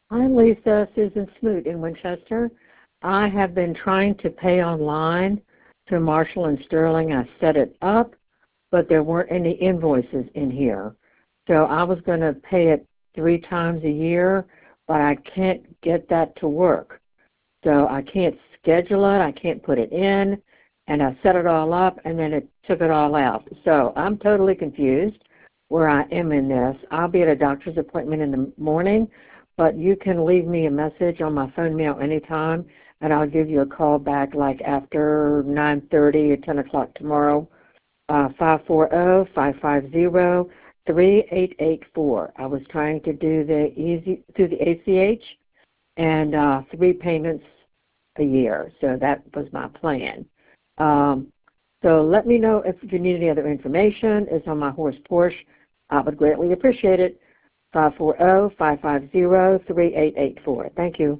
Hi, Lisa. Susan Smoot in Winchester. I have been trying to pay online through Marshall and Sterling. I set it up, but there weren't any invoices in here. So I was going to pay it 3 times a year, but I can't get that to work. So I can't schedule it. I can't put it in. And I set it all up, and then it took it all out. So I'm totally confused where I am in this. I'll be at a doctor's appointment in the morning, but you can leave me a message on my phone mail anytime, and I'll give you a call back like after 9:30 or 10 o'clock tomorrow, 540-550-3884. I was trying to do through the ACH, and 3 payments a year. So that was my plan. So let me know if you need any other information. It's on my horse Porsche. I would greatly appreciate it. 540-550-3884. Thank you.